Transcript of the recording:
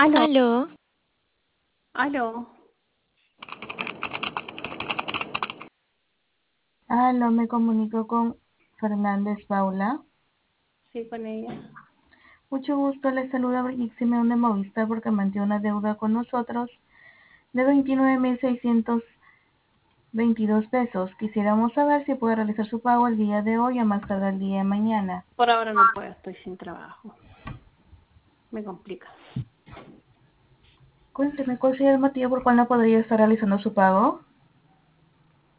Aló, Aló, aló. Aló, me comunico con Fernández Paula. Sí, con ella. Mucho gusto, les saluda Brigitte Simeón de Movistar porque mantiene una deuda con nosotros de 29.622 pesos. Quisiéramos saber si puede realizar su pago el día de hoy o más tarde el día de mañana. Por ahora no puedo, estoy sin trabajo. Me complica. Cuénteme, ¿cuál sería el motivo por cual no podría estar realizando su pago?